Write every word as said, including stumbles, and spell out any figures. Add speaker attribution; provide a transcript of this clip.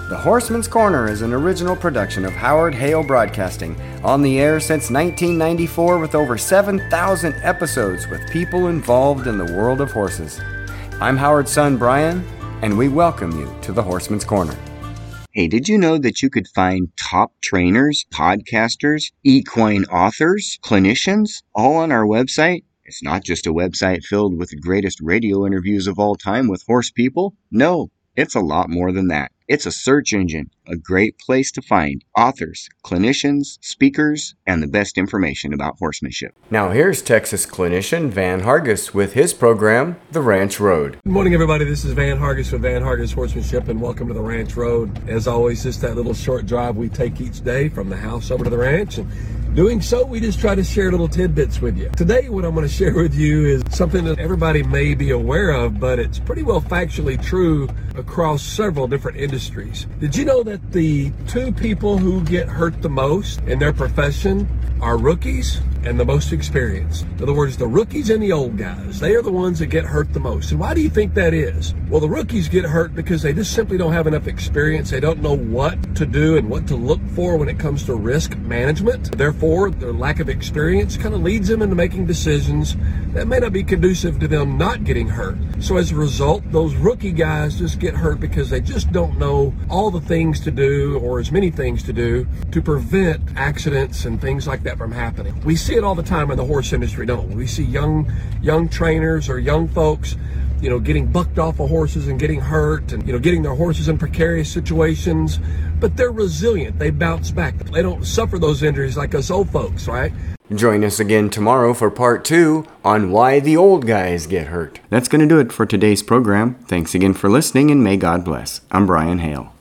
Speaker 1: The Horseman's Corner is an original production of Howard Hale Broadcasting, on the air since nineteen ninety-four with over seven thousand episodes with people involved in the world of horses. I'm Howard's son, Brian, and we welcome you to the Horseman's Corner.
Speaker 2: Hey, did you know that you could find top trainers, podcasters, equine authors, clinicians, all on our website? It's not just a website filled with the greatest radio interviews of all time with horse people. No, it's a lot more than that. It's a search engine, a great place to find authors, clinicians, speakers, and the best information about horsemanship.
Speaker 1: Now here's Texas clinician Van Hargis with his program, The Ranch Road.
Speaker 3: Good morning, everybody. This is Van Hargis with Van Hargis Horsemanship, and welcome to The Ranch Road. As always, just that little short drive we take each day from the house over to the ranch, and doing so, we just try to share little tidbits with you. Today, what I'm going to share with you is something that everybody may be aware of, but it's pretty well factually true across several different industries. Did you know that the two people who get hurt the most in their profession are rookies and the most experienced? In other words, the rookies and the old guys, they are the ones that get hurt the most. And why do you think that is? Well, the rookies get hurt because they just simply don't have enough experience. They don't know what to do and what to look for when it comes to risk management. Therefore, their lack of experience kind of leads them into making decisions that may not be conducive to them not getting hurt. So as a result, those rookie guys just get hurt because they just don't know all the things to do, or as many things to do, to prevent accidents and things like that from happening. We see it all the time in the horse industry, don't we? We see young young trainers or young folks, you know, getting bucked off of horses and getting hurt, and, you know, getting their horses in precarious situations, but they're resilient. They bounce back. They don't suffer those injuries like us old folks, right?
Speaker 1: Join us again tomorrow for part two on why the old guys get hurt.
Speaker 2: That's going to do it for today's program. Thanks again for listening, and may God bless. I'm Brian Hale.